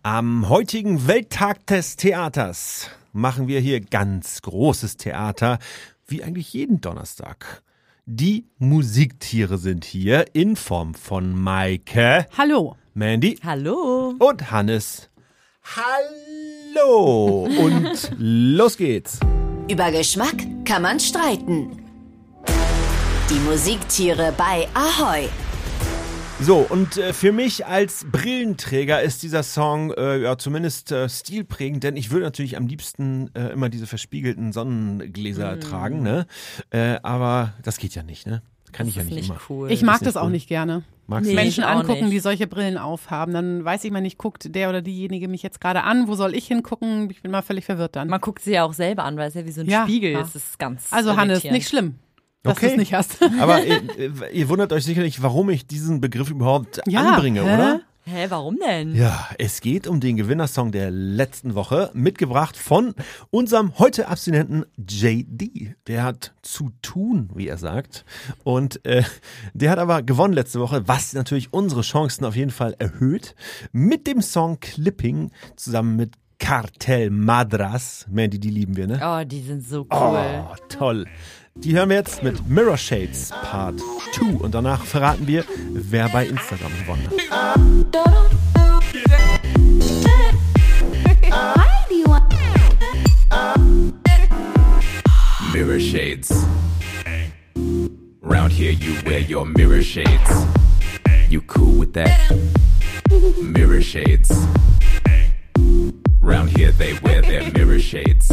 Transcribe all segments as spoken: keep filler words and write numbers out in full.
Am heutigen Welttag des Theaters machen wir hier ganz großes Theater, wie eigentlich jeden Donnerstag. Die Musiktiere sind hier in Form von Maike. Hallo. Mandy. Hallo. Und Hannes. Hallo. Und los geht's. Über Geschmack kann man streiten. Die Musiktiere bei Ahoi. So, und äh, für mich als Brillenträger ist dieser Song äh, ja zumindest äh, stilprägend, denn ich würde natürlich am liebsten äh, immer diese verspiegelten Sonnengläser mm. tragen, ne? Äh, aber das geht ja nicht, ne? Kann das ich ja nicht, nicht immer. Cool. Ich mag das das auch cool. nicht gerne. Magst Nee, Menschen angucken, nicht. die solche Brillen aufhaben. Dann weiß ich mal nicht, guckt der oder diejenige mich jetzt gerade an, wo soll ich hingucken? Ich bin mal völlig verwirrt dann. Man guckt sie ja auch selber an, weil es ja wie so ein Ja, Spiegel ja. ist. Das ist ganz Also Hannes, irritierend. nicht schlimm, dass Okay. du es nicht hast. Aber ihr, ihr wundert euch sicherlich, warum ich diesen Begriff überhaupt Ja, anbringe, hä? oder? Hä, warum denn? Ja, es geht um den Gewinnersong der letzten Woche, mitgebracht von unserem heute Abstinenten J D. Der hat zu tun, wie er sagt. Und äh, der hat aber gewonnen letzte Woche, was natürlich unsere Chancen auf jeden Fall erhöht. Mit dem Song Clipping zusammen mit Cartel Madras. Mandy, die lieben wir, ne? Oh, die sind so cool. Oh, toll. Die hören wir jetzt mit Mirror Shades Part zwei und danach verraten wir, wer bei Instagram gewonnen hat. Mirror shades. Round here you wear your mirror shades. You cool with that? Mirror shades. Round here they wear their mirror shades.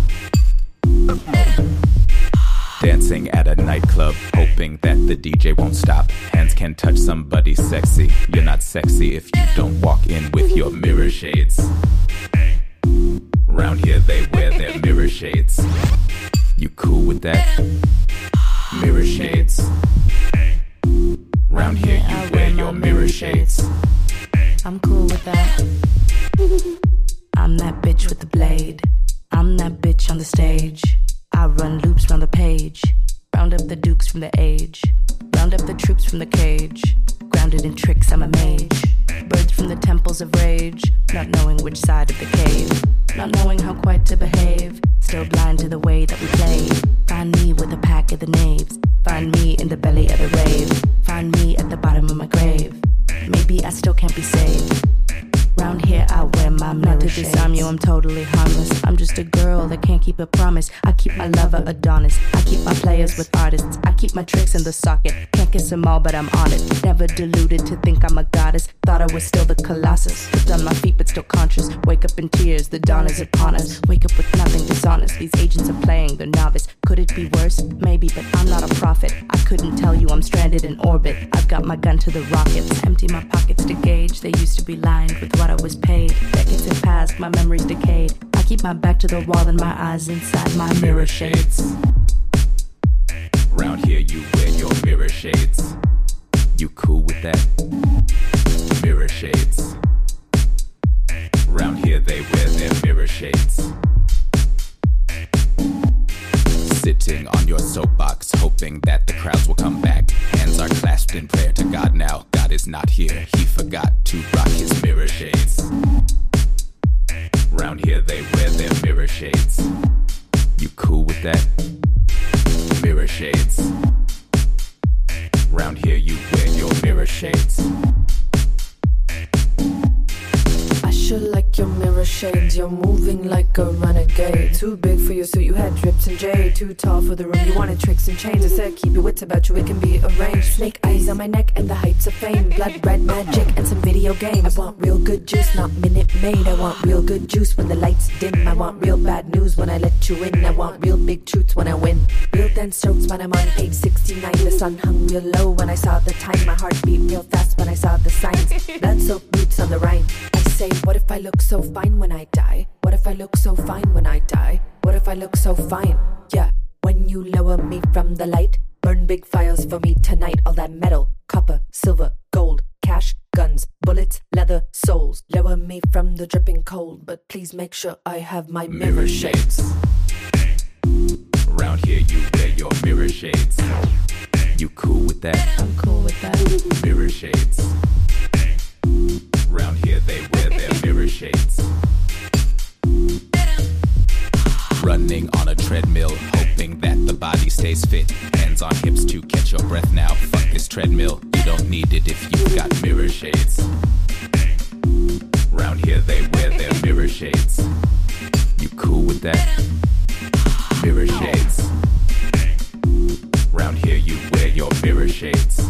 Dancing at a nightclub, hoping that the D J won't stop. Hands can touch somebody sexy. You're not sexy if you don't walk in with your mirror shades. Round here they wear their mirror shades. You cool with that? Mirror shades. Round here you wear your mirror shades. I'm cool with that. I'm that bitch with the blade. I'm that bitch on the stage. I run loops round the page. Round up the dukes from the age. Round up the troops from the cage. Grounded in tricks, I'm a mage. Birds from the temples of rage. Not knowing which side of the cave. Not knowing how quite to behave. Still blind to the way that we play. Find me with a pack of the knaves. Find me in the belly of the rave. Find me at the bottom of my grave. Maybe I still can't be saved. Round here I wear my mirror shades. Not to disarm you, I'm totally harmless. I'm just a girl that can't keep a promise. I keep my lover Adonis. I keep my players with artists. I keep my tricks in the socket. Can't kiss them all, but I'm on it. Never deluded to think I'm a goddess. Thought I was still the colossus. Flipped on my feet but still conscious. Wake up in tears, the dawn is upon us. Wake up with nothing dishonest. These agents are playing, they're novice. Could it be worse? Maybe, but I'm not a prophet. I couldn't tell you I'm stranded in orbit. I've got my gun to the rockets. Empty my pockets to gauge. They used to be lined with what I was paid. Decades have passed, my memory's decayed. I keep my back to the wall and my eyes inside my mirror shades. Round here you wear your mirror shades. You cool with that? Mirror shades. Round here they wear their mirror shades. Sitting on your soapbox, hoping that the crowds will come back. Hands are clasped in prayer to God now. God is not here, he forgot to rock his mirror shades. Round here they wear their mirror shades. You cool with that? Mirror shades. Round here you wear your mirror shades. I should like your mirror shades. You're moving like a renegade. Too big for your suit, you had drips and jade. Too tall for the room, you wanted tricks and chains. I said keep your wits about you, it can be arranged. Snake eyes on my neck and the heights of fame. Blood red magic and some video games. I want real good juice, not Minute Maid. I want real good juice when the lights dim. I want real bad news when I let you in. I want real big truths when I win. Real dense strokes when I'm on page sixty-nine. The sun hung real low when I saw the time. My heart beat real fast when I saw the signs. Blood soaked boots on the Rhine. I say, what if I look so fine when I die? What if I look so fine when I die? What if I look so fine? Yeah, when you lower me from the light, burn big fires for me tonight. All that metal, copper, silver, gold, cash, guns, bullets, leather, souls. Lower me from the dripping cold, but please make sure I have my mirror, mirror shades. Around here you wear your mirror shades. You cool with that? I'm cool with that. Mirror shades. Round here they wear their mirror shades. Running on a treadmill, hoping that the body stays fit. Hands on hips to catch your breath now. Fuck this treadmill, you don't need it if you've got mirror shades. Round here they wear their mirror shades. You cool with that? Mirror shades. Round here you wear your mirror shades.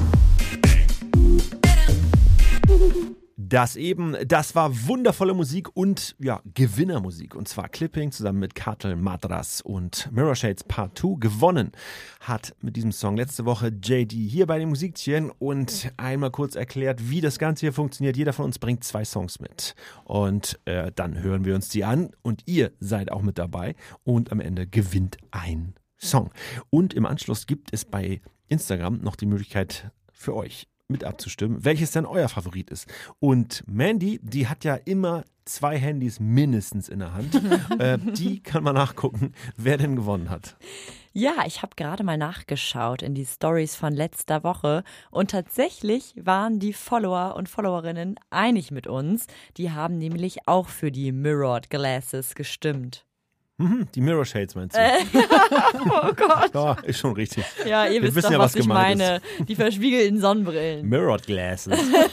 Das eben, das war wundervolle Musik und ja, Gewinnermusik. Und zwar Clipping zusammen mit Kartel Madras und Mirror Shades Part zwei. Gewonnen hat mit diesem Song letzte Woche J D hier bei den Musiktieren und einmal kurz erklärt, wie das Ganze hier funktioniert. Jeder von uns bringt zwei Songs mit und äh, dann hören wir uns die an und ihr seid auch mit dabei und am Ende gewinnt ein Song. Und im Anschluss gibt es bei Instagram noch die Möglichkeit für euch mit abzustimmen, welches denn euer Favorit ist. Und Mandy, die hat ja immer zwei Handys mindestens in der Hand. äh, die kann man nachgucken, wer denn gewonnen hat. Ja, ich habe gerade mal nachgeschaut in die Stories von letzter Woche und tatsächlich waren die Follower und Followerinnen einig mit uns. Die haben nämlich auch für die Mirrored Glasses gestimmt. Mhm, die Mirror Shades meinst du? Äh, oh Gott. Ja, ist schon richtig. Ja, ihr Wir wisst wissen doch, ja, was, was ich gemeint meine. Die verspiegelten Sonnenbrillen. Mirrored Glasses.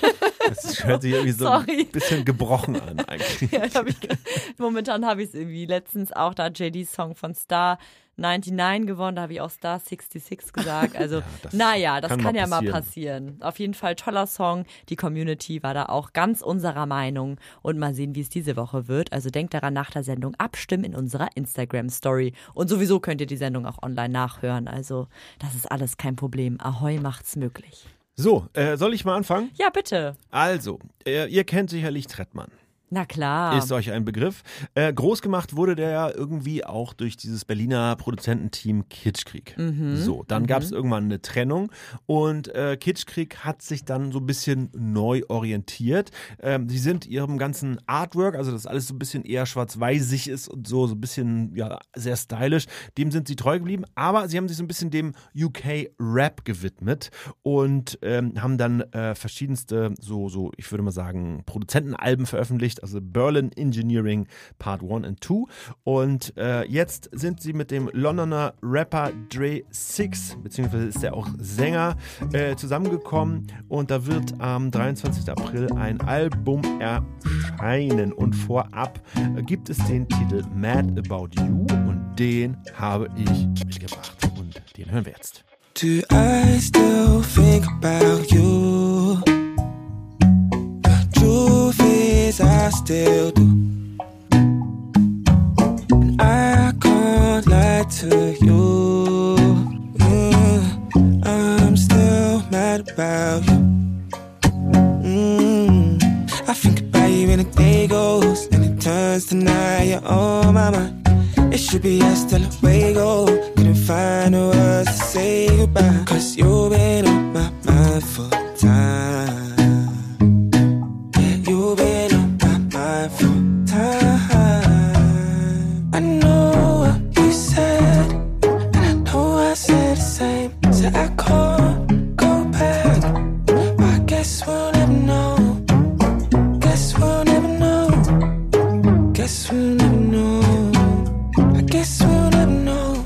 Das hört sich irgendwie so Sorry. ein bisschen gebrochen an eigentlich. Ja, hab ich, momentan habe ich es irgendwie. Letztens auch da J D's Song von Star neunundneunzig gewonnen, da habe ich auch Star sechsundsechzig gesagt. Also, Ja, das naja, das kann kann, mal ja mal passieren. passieren. Auf jeden Fall toller Song. Die Community war da auch ganz unserer Meinung. Und mal sehen, wie es diese Woche wird. Also denkt daran, nach der Sendung abstimmen in unserer Instagram-Story. Und sowieso könnt ihr die Sendung auch online nachhören. Also, das ist alles kein Problem. Ahoi macht's möglich. So, äh, soll ich mal anfangen? Ja, bitte. Also, äh, ihr kennt sicherlich Trettmann. Na klar. Ist euch ein Begriff. Äh, groß gemacht wurde der ja irgendwie auch durch dieses Berliner Produzententeam Kitschkrieg. Mhm. So, dann mhm. gab es irgendwann eine Trennung und äh, Kitschkrieg hat sich dann so ein bisschen neu orientiert. Ähm, sie sind ihrem ganzen Artwork, also das alles so ein bisschen eher schwarz-weißig ist und so, so ein bisschen, ja, sehr stylisch, dem sind sie treu geblieben, aber sie haben sich so ein bisschen dem U K-Rap gewidmet und ähm, haben dann äh, verschiedenste, so, so, ich würde mal sagen, Produzentenalben veröffentlicht, also Berlin Engineering Part eins und zwei. Und äh, jetzt sind sie mit dem Londoner Rapper Dre six, beziehungsweise ist er auch Sänger, äh, zusammengekommen. Und da wird am dreiundzwanzigsten April ein Album erscheinen. Und vorab äh, gibt es den Titel Mad About You und den habe ich mitgebracht. Und den hören wir jetzt. Do I still think about you? Truth is I still do, and I can't lie to you. Mm, I'm still mad about you. Mm, I think about you when the day goes and it turns to night. You're on my mind. It should be hasta luego. Couldn't find the words to say goodbye, 'cause you've been on my mind for time. You've been on my mind for time. I know what you said, and I know I said the same. So I can't go back, but I guess we'll never know. Guess we'll never know. Guess we'll never know. I guess we'll never know.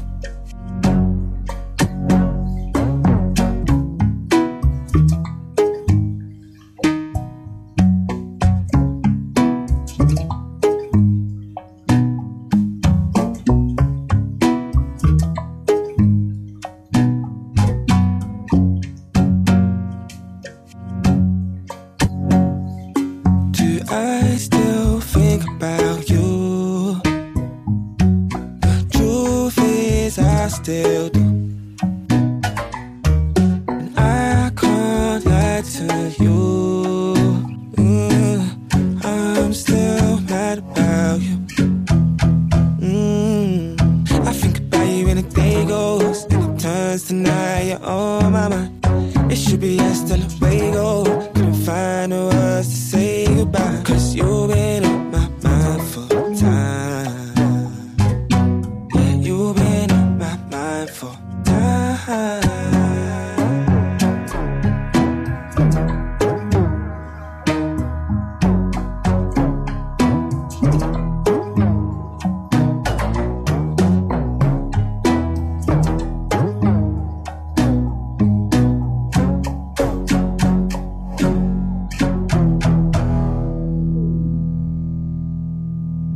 I still think about you. The truth is I still do, and I can't lie to you. Mm, I'm still mad about you. Mm, I think about you when the day goes and it turns to night. You're on my mind. It should be hasta luego. Couldn't find the words to say goodbye, 'cause you've been on my mind for time. Yeah, you've been on my mind for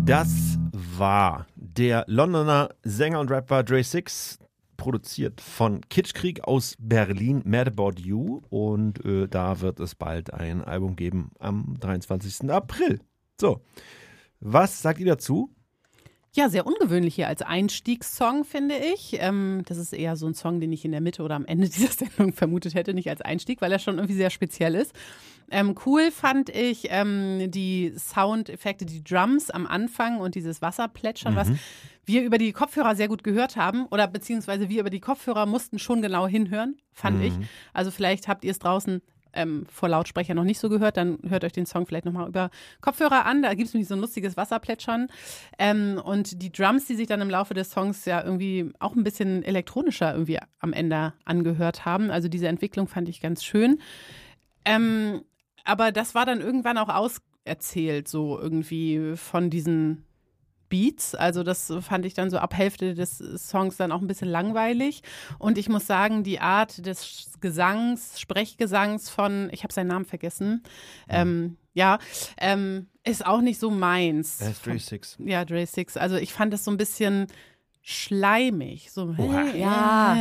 Das war der Londoner Sänger und Rapper Dre Six, produziert von Kitschkrieg aus Berlin, Mad About You. Und äh, da wird es bald ein Album geben am dreiundzwanzigsten April. So, was sagt ihr dazu? Ja, sehr ungewöhnlich hier als Einstiegssong, finde ich. Ähm, das ist eher so ein Song, den ich in der Mitte oder am Ende dieser Sendung vermutet hätte, nicht als Einstieg, weil er schon irgendwie sehr speziell ist. Ähm, cool fand ich ähm, die Soundeffekte, die Drums am Anfang und dieses Wasserplätschern, mhm. was wir über die Kopfhörer sehr gut gehört haben oder beziehungsweise wir über die Kopfhörer mussten schon genau hinhören, fand mhm. ich. Also vielleicht habt ihr es draußen Ähm, vor Lautsprecher noch nicht so gehört, dann hört euch den Song vielleicht nochmal über Kopfhörer an, da gibt es nämlich so ein lustiges Wasserplätschern ähm, und die Drums, die sich dann im Laufe des Songs ja irgendwie auch ein bisschen elektronischer irgendwie am Ende angehört haben, also diese Entwicklung fand ich ganz schön, ähm, aber das war dann irgendwann auch auserzählt, so irgendwie von diesen Beats, also das fand ich dann so ab Hälfte des Songs dann auch ein bisschen langweilig und ich muss sagen, die Art des Gesangs, Sprechgesangs von, ich habe seinen Namen vergessen, ähm, ja, ähm, ist auch nicht so meins. Das ist Dre Six. Ja, Dre Six, also ich fand das so ein bisschen schleimig, so. Oha. Ja.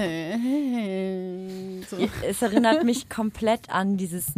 So. Es erinnert mich komplett an dieses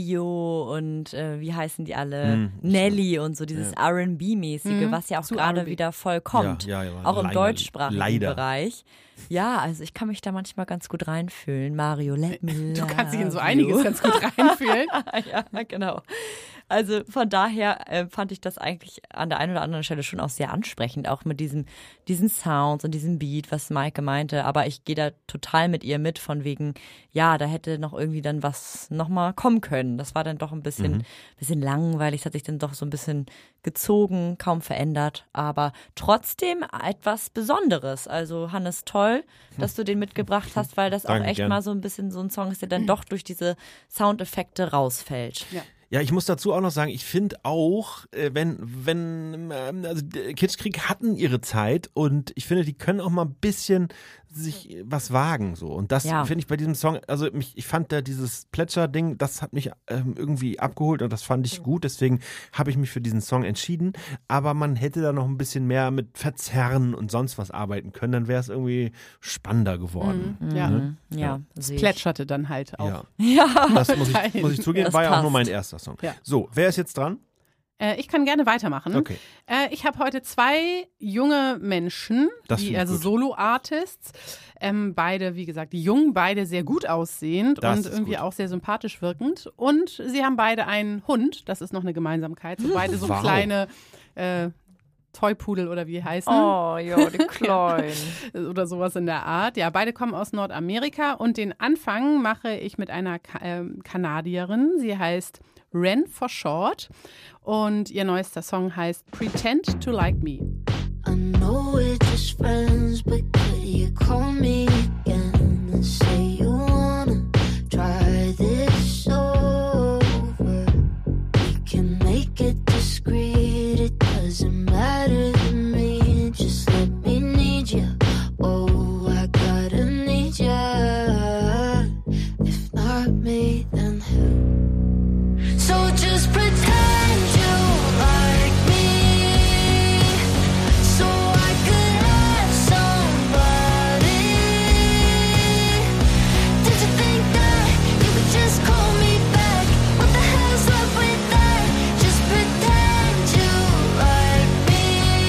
Neo und äh, wie heißen die alle? Hm, Nelly und so, dieses ja. R and B-mäßige, Mhm. was ja auch Zu gerade R and B. wieder voll kommt. Ja, ja, ja. Auch im Leider. deutschsprachigen Leider. Bereich. Ja, also ich kann mich da manchmal ganz gut reinfühlen. Mario, let me Du kannst dich in so love einiges you. ganz gut reinfühlen. Ja, genau. Also von daher äh, fand ich das eigentlich an der einen oder anderen Stelle schon auch sehr ansprechend, auch mit diesem, diesen Sounds und diesem Beat, was Maike meinte. Aber ich gehe da total mit ihr mit, von wegen, ja, da hätte noch irgendwie dann was nochmal kommen können. Das war dann doch ein bisschen, Mhm. bisschen langweilig, es hat sich dann doch so ein bisschen gezogen, kaum verändert, aber trotzdem etwas Besonderes. Also Hannes, toll, dass du den mitgebracht hast, weil das Danke, auch echt gern. mal so ein bisschen so ein Song ist, der dann doch durch diese Soundeffekte rausfällt. Ja. Ja, ich muss dazu auch noch sagen, ich finde auch, äh, wenn, wenn, ähm, also äh, Kitschkrieg hatten ihre Zeit und ich finde, die können auch mal ein bisschen sich äh, was wagen, so. Und das Ja. finde ich bei diesem Song, also mich, ich fand da dieses Plätscher-Ding, das hat mich ähm, irgendwie abgeholt und das fand ich gut, deswegen habe ich mich für diesen Song entschieden, aber man hätte da noch ein bisschen mehr mit Verzerren und sonst was arbeiten können, dann wäre es irgendwie spannender geworden. Mhm. Ja. Mhm. Ja, sehe ich. Plätscherte dann halt auch. Ja, Ja. das muss ich, muss ich zugeben, Das war ja auch passt. nur mein erster Song. Ja. So, wer ist jetzt dran? Äh, ich kann gerne weitermachen. Okay. Äh, ich habe heute zwei junge Menschen, Das die finde ich also gut. Solo-Artists, ähm, beide, wie gesagt, die jung, beide sehr gut aussehend Das und ist irgendwie gut. auch sehr sympathisch wirkend. Und sie haben beide einen Hund, das ist noch eine Gemeinsamkeit. So beide so Wow. kleine äh, Toypudel oder wie die heißen. Oh, ja, die Kleinen. Oder sowas in der Art. Ja, beide kommen aus Nordamerika und den Anfang mache ich mit einer Ka ähm, Kanadierin. Sie heißt Ren for short und ihr neuester Song heißt Pretend to Like Me. I know we're just friends, but could you call me again and say you wanna try this over? We can make it discreet, it doesn't matter to me. Just let me need you. Oh, I gotta need you. If not me, then who? So just pretend you like me, so I could have somebody. Did you think that you could just call me back? What the hell's up with that? Just pretend you like me.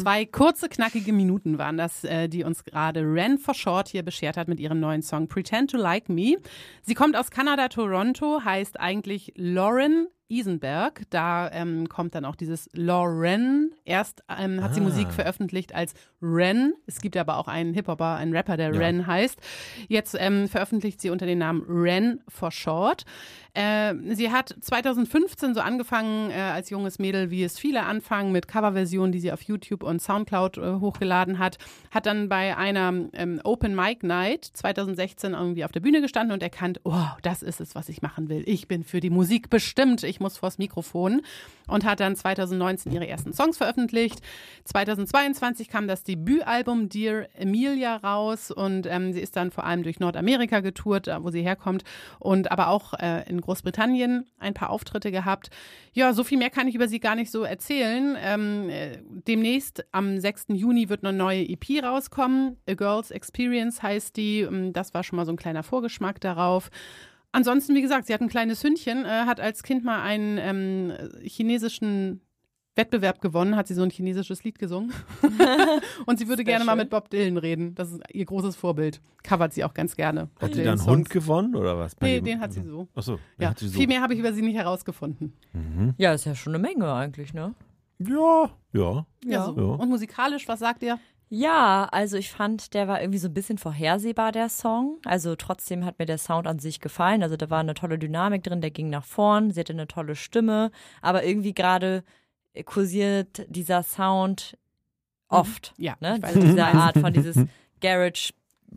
Zwei kurze, knackige Minuten waren das, äh, die uns gerade Ren for Short hier beschert hat mit ihrem neuen Song Pretend to Like Me. Sie kommt aus Kanada, Toronto, heißt eigentlich Lauren Isenberg. Da ähm, kommt dann auch dieses Lauren. Erst ähm, hat sie Ah. Musik veröffentlicht als Ren. Es gibt aber auch einen Hip-Hopper, einen Rapper, der Ja. Ren heißt. Jetzt ähm, veröffentlicht sie unter dem Namen Ren for Short. Äh, sie hat zweitausendfünfzehn so angefangen, äh, als junges Mädel, wie es viele anfangen, mit Coverversionen, die sie auf YouTube und Soundcloud äh, hochgeladen hat. Hat dann bei einer ähm, Open Mic Night zweitausendsechzehn irgendwie auf der Bühne gestanden und erkannt, oh, das ist es, was ich machen will. Ich bin für die Musik bestimmt. Ich muss vors Mikrofon. Und hat dann zweitausendneunzehn ihre ersten Songs veröffentlicht. zweitausendzweiundzwanzig kam das Debütalbum Dear Emilia raus und ähm, sie ist dann vor allem durch Nordamerika getourt, da wo sie herkommt, und aber auch äh, in Großbritannien ein paar Auftritte gehabt. Ja, so viel mehr kann ich über sie gar nicht so erzählen. Ähm, äh, demnächst am sechsten Juni wird eine neue E P rauskommen. A Girl's Experience heißt die. Das war schon mal so ein kleiner Vorgeschmack darauf. Ansonsten, wie gesagt, sie hat ein kleines Hündchen, äh, hat als Kind mal einen ähm, chinesischen Wettbewerb gewonnen, hat sie so ein chinesisches Lied gesungen. Und sie würde gerne mal mit Bob Dylan reden. Das ist ihr großes Vorbild. Covert sie auch ganz gerne. Bob Hat sie Dylan dann einen Hund Songs. gewonnen oder was? Bei Nee, dem- den hat sie so. Achso, den Ja, hat sie so. viel mehr habe ich über sie nicht herausgefunden. Ja, ist ja schon eine Menge eigentlich, ne? Ja, ja. Ja, so. Ja. Und musikalisch, was sagt ihr? Ja, also ich fand, der war irgendwie so ein bisschen vorhersehbar, der Song. Also trotzdem hat mir der Sound an sich gefallen. Also da war eine tolle Dynamik drin, der ging nach vorn, sie hatte eine tolle Stimme. Aber irgendwie gerade kursiert dieser Sound oft. Ja, Ne? ich weiß, Also was du diese meinst. Art von dieses Garage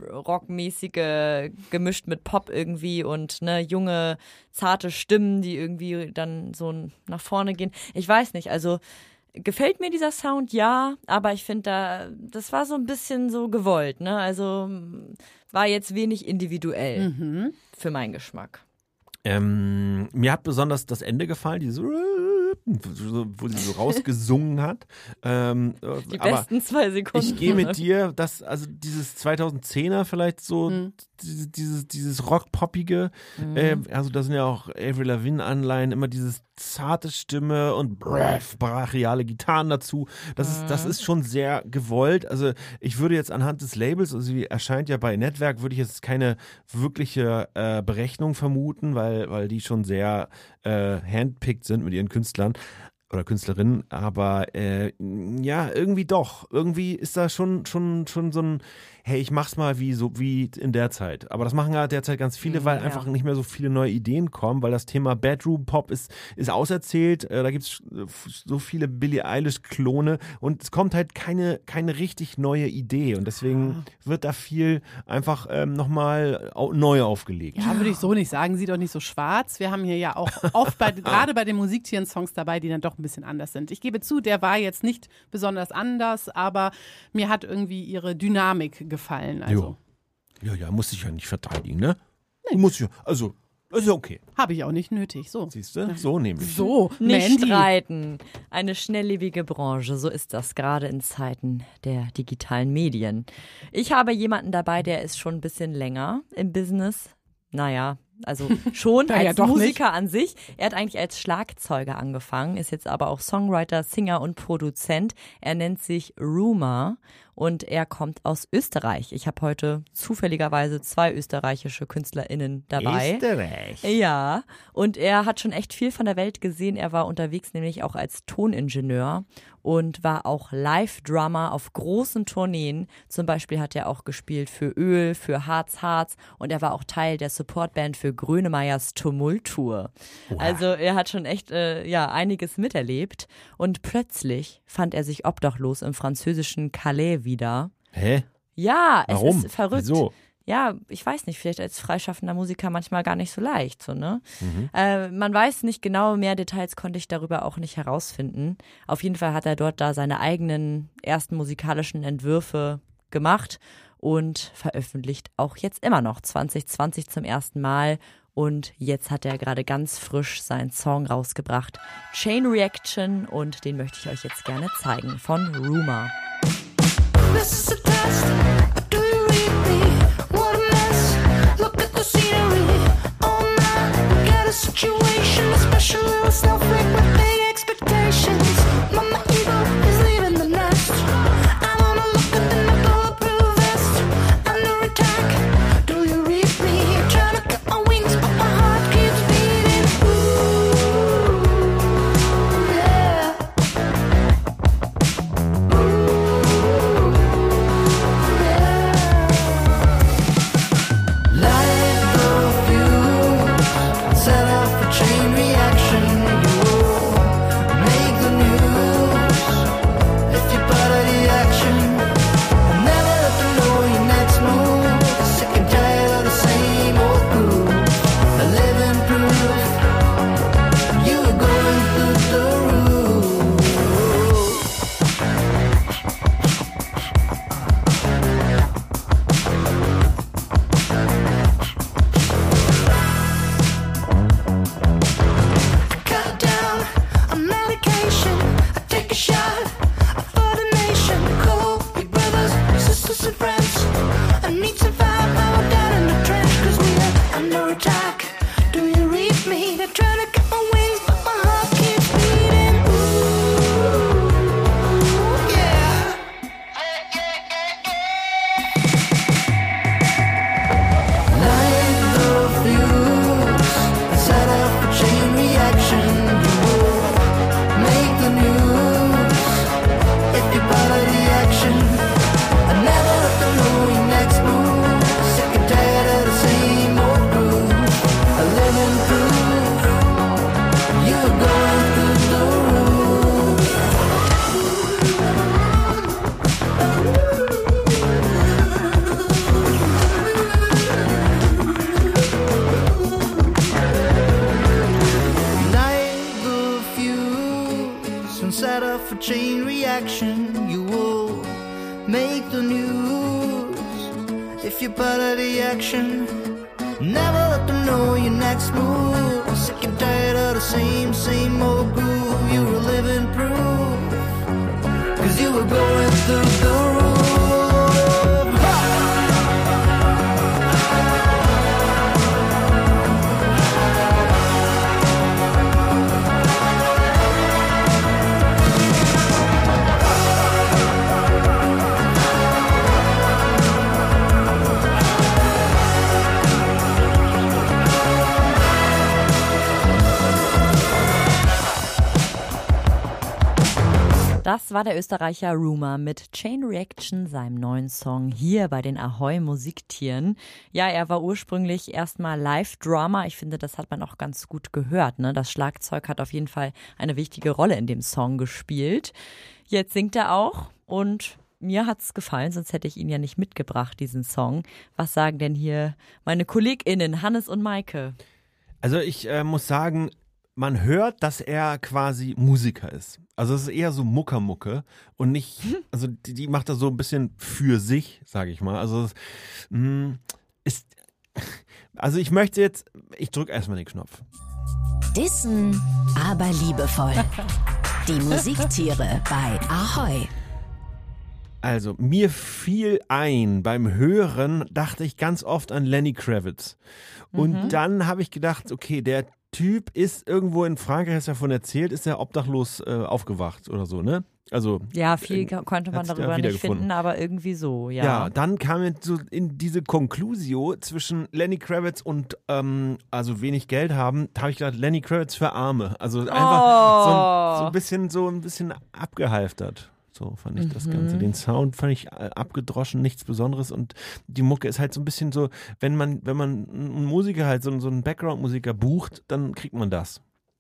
Rockmäßige gemischt mit Pop irgendwie und ne, junge, zarte Stimmen, die irgendwie dann so nach vorne gehen. Ich weiß nicht, also gefällt mir dieser Sound, ja, aber ich finde da, das war so ein bisschen so gewollt, ne? Also war jetzt wenig individuell Mhm. für meinen Geschmack. Ähm, mir hat besonders das Ende gefallen, dieses so, wo sie so rausgesungen hat. Ähm, Die aber besten zwei Sekunden. ich gehe mit dir, dass also dieses zweitausendzehner vielleicht so Mhm. dieses, dieses, dieses Rock-Poppige, Mhm. äh, also da sind ja auch Avril Lavigne-Anleihen, immer dieses zarte Stimme und brav, brachiale Gitarren dazu. Das ist, das ist schon sehr gewollt. Also ich würde jetzt anhand des Labels, also sie erscheint ja bei Netzwerk, würde ich jetzt keine wirkliche äh, Berechnung vermuten, weil, weil die schon sehr äh, handpicked sind mit ihren Künstlern oder Künstlerinnen, aber äh, ja, irgendwie doch. Irgendwie ist da schon, schon, schon so ein, hey, ich mach's mal wie so wie in der Zeit. Aber das machen ja derzeit ganz viele, weil ja. einfach nicht mehr so viele neue Ideen kommen, weil das Thema Bedroom Pop ist, ist auserzählt. Äh, da gibt's so viele Billie Eilish-Klone und es kommt halt keine, keine richtig neue Idee. Und deswegen wird da viel einfach ähm, nochmal au- neu aufgelegt. Ja, würde ich so nicht sagen. Sieht doch nicht so schwarz. Wir haben hier ja auch oft bei, gerade bei den Musiktieren-Songs dabei, die dann doch ein bisschen anders sind. Ich gebe zu, der war jetzt nicht besonders anders, aber mir hat irgendwie ihre Dynamik gefallen. Also Ja, ja, muss ich ja nicht verteidigen, ne? Muss ich, also, ist ja okay. habe ich auch nicht nötig. So. Siehst du? So nämlich. So, Nicht Mandy. streiten. Eine schnelllebige Branche, so ist das gerade in Zeiten der digitalen Medien. Ich habe jemanden dabei, der ist schon ein bisschen länger im Business. Naja, also schon Naja, als doch Musiker an sich. Er hat eigentlich als Schlagzeuger angefangen, ist jetzt aber auch Songwriter, Singer und Produzent. Er nennt sich Rumor und er kommt aus Österreich. Ich habe heute zufälligerweise zwei österreichische KünstlerInnen dabei. Österreich. Ja, und er hat schon echt viel von der Welt gesehen. Er war unterwegs nämlich auch als Toningenieur und war auch Live-Drummer auf großen Tourneen. Zum Beispiel hat er auch gespielt für Öl, für Harz Harz und er war auch Teil der Supportband für Grönemeyers Tumulttour. Also er hat schon echt äh, ja einiges miterlebt und plötzlich fand er sich obdachlos im französischen Calais wieder. Hä? Ja, es Warum? ist verrückt. Wieso? Ja, ich weiß nicht, vielleicht als freischaffender Musiker manchmal gar nicht so leicht, so, ne? Mhm. Äh, man weiß nicht genau, mehr Details konnte ich darüber auch nicht herausfinden. Auf jeden Fall hat er dort da seine eigenen ersten musikalischen Entwürfe gemacht und veröffentlicht auch jetzt immer noch zwanzig zwanzig zum ersten Mal. Und jetzt hat er gerade ganz frisch seinen Song rausgebracht, Chain Reaction, und den möchte ich euch jetzt gerne zeigen von Rumor. This is a test. Do you read me? What a mess. Look at the scenery. Oh no, get a situation. A special little snowflake with big expectations. Mama eagle is leaving the nest. the news. If you're part of the action, never let them know your next move. Sick and tired of the same, same old groove. You were living proof, cause you were going through the roof. Das war der Österreicher Rumour mit Chain Reaction, seinem neuen Song hier bei den Ahoi Musiktieren. Ja, er war ursprünglich erstmal Live-Drama. Ich finde, das hat man auch ganz gut gehört, ne? Das Schlagzeug hat auf jeden Fall eine wichtige Rolle in dem Song gespielt. Jetzt singt er auch und mir hat's gefallen, sonst hätte ich ihn ja nicht mitgebracht, diesen Song. Was sagen denn hier meine KollegInnen, Hannes und Maike? Also ich äh, muss sagen, man hört, dass er quasi Musiker ist. Also es ist eher so Muckermucke und nicht, also die, die macht das so ein bisschen für sich, sage ich mal. Also es, mh, ist, also ich möchte jetzt, ich drücke erstmal den Knopf. Dissen, aber liebevoll. Die Musiktiere bei Ahoi. Also mir fiel ein, beim Hören dachte ich ganz oft an Lenny Kravitz. Und Mhm. dann habe ich gedacht, okay, der Typ ist irgendwo in Frankreich, hast du davon erzählt, ist er obdachlos äh, aufgewacht oder so, ne? Also Ja, viel äh, konnte man hat's ja darüber nicht wiedergefunden. finden, aber irgendwie so, ja. Ja, dann kam jetzt so in diese Conclusio zwischen Lenny Kravitz und ähm, also wenig Geld haben, da habe ich gedacht, Lenny Kravitz für Arme. Also einfach Oh. so, ein, so ein bisschen so ein bisschen abgehalftert. So fand ich das Mhm. Ganze. Den Sound fand ich äh, abgedroschen, nichts Besonderes und die Mucke ist halt so ein bisschen so, wenn man, wenn man einen Musiker halt, so, so einen Background-Musiker bucht, dann kriegt man das.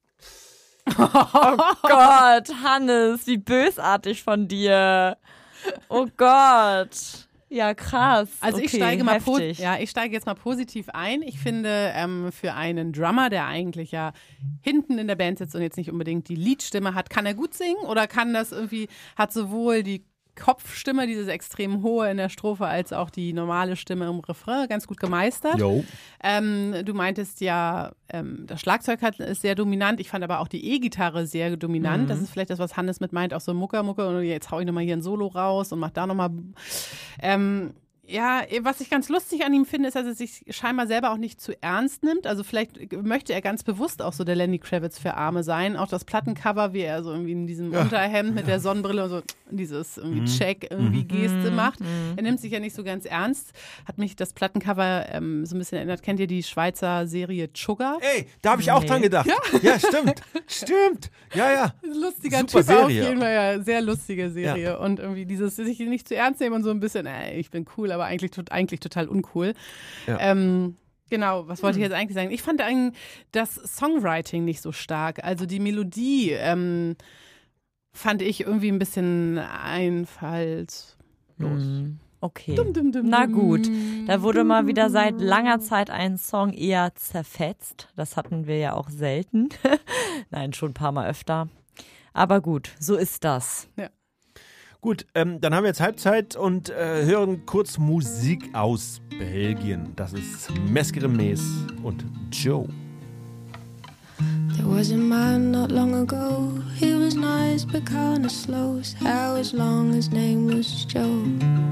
Oh Gott, Hannes, wie bösartig von dir. Oh Gott. Ja, krass. Also ich Okay, steige mal po- heftig. ja, ich steige jetzt mal positiv ein. Ich finde, ähm, für einen Drummer, der eigentlich ja hinten in der Band sitzt und jetzt nicht unbedingt die Liedstimme hat, kann er gut singen oder kann das irgendwie, hat sowohl die Kopfstimme, dieses extrem hohe in der Strophe, als auch die normale Stimme im Refrain ganz gut gemeistert. Jo. Ähm, du meintest ja, ähm, das Schlagzeug hat, ist sehr dominant. Ich fand aber auch die E-Gitarre sehr dominant. Mhm. Das ist vielleicht das, was Hannes mit meint, auch so Mucker, Mucker. Und jetzt hau ich nochmal hier ein Solo raus und mach da nochmal. Ähm, ja, was ich ganz lustig an ihm finde, ist, dass er sich scheinbar selber auch nicht zu ernst nimmt. Also vielleicht möchte er ganz bewusst auch so der Lenny Kravitz für Arme sein. Auch das Plattencover, wie er so irgendwie in diesem Ja. Unterhemd mit der Sonnenbrille und so dieses irgendwie Mhm. Check irgendwie Mhm. Geste Mhm. macht. Mhm. Er nimmt sich ja nicht so ganz ernst. Hat mich das Plattencover ähm, so ein bisschen erinnert. Kennt ihr die Schweizer Serie Sugar? Ey, da habe ich auch Nee. dran gedacht. Ja, ja stimmt. Stimmt. Ja, ja. Lustiger Super Typ auf Serie. jeden Fall, ja, sehr lustige Serie. Und irgendwie dieses sich nicht zu ernst nehmen und so ein bisschen, ey, ich bin cool, aber eigentlich, tot- eigentlich total uncool. Ja. Ähm, genau, was wollte ich jetzt eigentlich sagen? Ich fand eigentlich das Songwriting nicht so stark. Also die Melodie ähm, fand ich irgendwie ein bisschen einfallslos. Mhm. Okay. Dum, dum, dum, Na dum. gut, da wurde mal wieder seit langer Zeit ein Song eher zerfetzt. Das hatten wir ja auch selten. Nein, schon ein paar Mal öfter. Aber gut, so ist das. Gut, ähm, dann haben wir jetzt Halbzeit und äh, hören kurz Musik aus Belgien. Das ist Mesquere Mes und Joe. There was a man not long ago. He was nice but kinda slow. His hair was long, his name was Joe.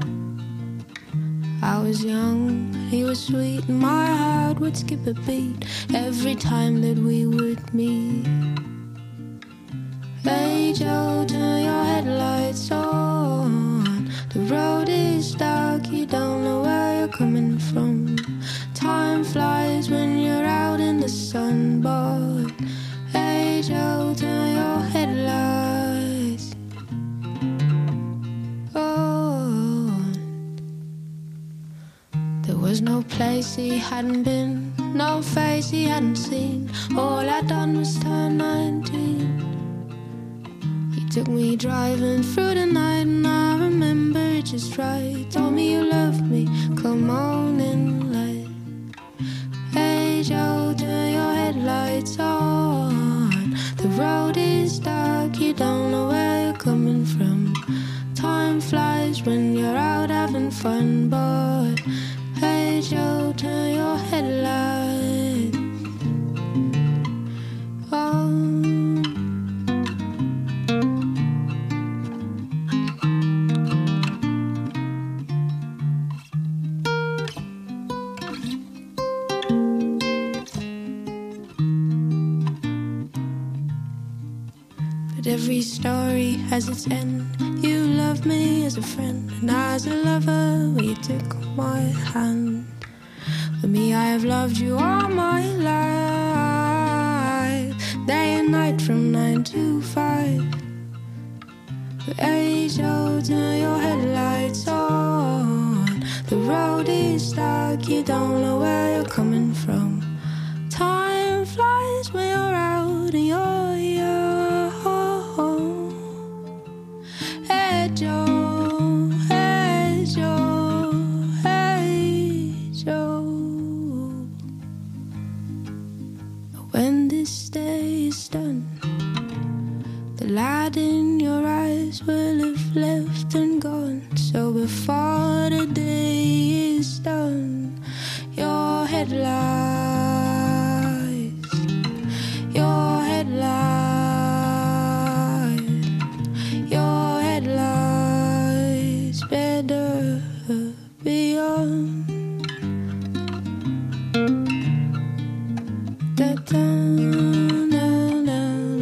I was young, he was sweet, and my heart would skip a beat every time that we would meet. Hey Joe, turn your headlights on. The road is dark, you don't know where you're coming from. Time flies when you're out in the sun, but hey Joe, turn your headlights on. There was no place he hadn't been, no face he hadn't seen. All I'd done was turn nineteen. He took me driving through the night and I remember it just right. Told me you loved me, come on in light. Hey Joe, turn your headlights on. The road is dark, you don't know where you're coming from. Time flies when you're out fun, but hey Joe, turn your headlights on. But every story has its end. You love me as a friend, and as a lover, we took my hand. For me, I have loved you all my life, day and night from nine to five. But age old, turn your headlights on. The road is dark, you don't know where you're coming from. Time flies when you're out and you're young. Hey Joe, hey Joe, hey Joe. When this day is done, the light in your eyes will have left and gone. So before the day is done, your headlights, your headlights, your headlights better be on. Da, da, da, da,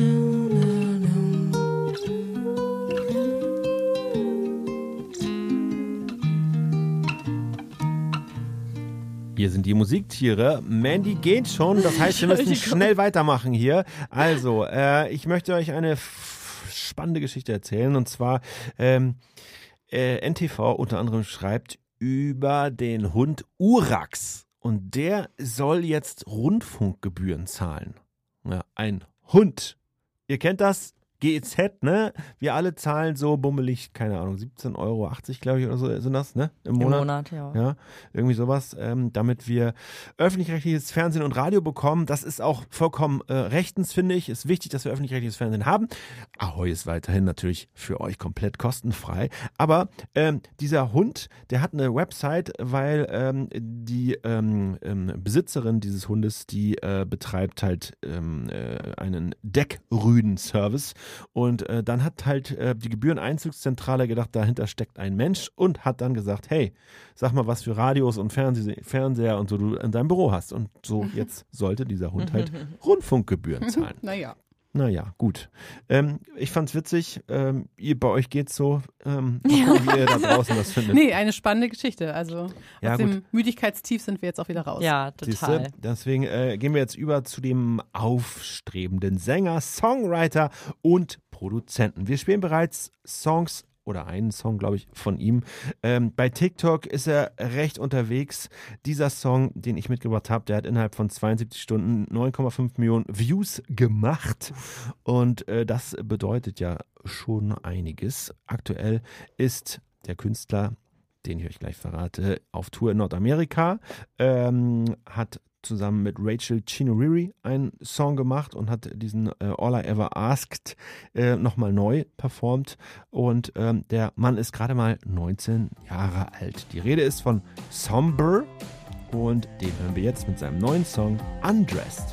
Hier sind die Musiktiere. Mandy geht schon, das heißt, wir müssen schnell weitermachen hier. Also, äh, ich möchte euch eine f- spannende Geschichte erzählen. Und zwar, ähm, äh, N T V unter anderem schreibt über den Hund Urax. Und der soll jetzt Rundfunkgebühren zahlen. Ja, ein Hund. Ihr kennt das? G E Z, ne? Wir alle zahlen so bummelig, keine Ahnung, siebzehn Euro achtzig, glaube ich, oder so sind das, ne? Im Monat. Im Monat, ja. Ja, irgendwie sowas, ähm, damit wir öffentlich-rechtliches Fernsehen und Radio bekommen. Das ist auch vollkommen äh, rechtens, finde ich. Ist wichtig, dass wir öffentlich-rechtliches Fernsehen haben. Ahoi ist weiterhin natürlich für euch komplett kostenfrei. Aber ähm, dieser Hund, der hat eine Website, weil ähm, die ähm, ähm, Besitzerin dieses Hundes, die äh, betreibt halt ähm, äh, einen Deckrüden-Service. Und äh, dann hat halt äh, die Gebühreneinzugszentrale gedacht, dahinter steckt ein Mensch und hat dann gesagt, hey, sag mal, was für Radios und Fernseh- Fernseher und so du in deinem Büro hast. Und so jetzt sollte dieser Hund halt Rundfunkgebühren zahlen. Naja. Naja, gut. Ähm, ich fand's witzig. Ähm, ihr, bei euch geht's so. Ähm, mal gucken, wie ihr da draußen das findet. Nee, eine spannende Geschichte. Also Ja, aus gut. dem Müdigkeitstief sind wir jetzt auch wieder raus. Ja, total. Siehste? Deswegen äh, gehen wir jetzt über zu dem aufstrebenden Sänger, Songwriter und Produzenten. Wir spielen bereits Songs oder einen Song, glaube ich, von ihm. Ähm, bei TikTok ist er recht unterwegs. Dieser Song, den ich mitgebracht habe, der hat innerhalb von zweiundsiebzig Stunden neun Komma fünf Millionen Views gemacht. Und äh, das bedeutet ja schon einiges. Aktuell ist der Künstler, den ich euch gleich verrate, auf Tour in Nordamerika, ähm, hat zusammen mit Rachel Chinoriri einen Song gemacht und hat diesen äh, All I Ever Asked äh, nochmal neu performt. Und ähm, der Mann ist gerade mal neunzehn Jahre alt. Die Rede ist von Somber und den hören wir jetzt mit seinem neuen Song Undressed.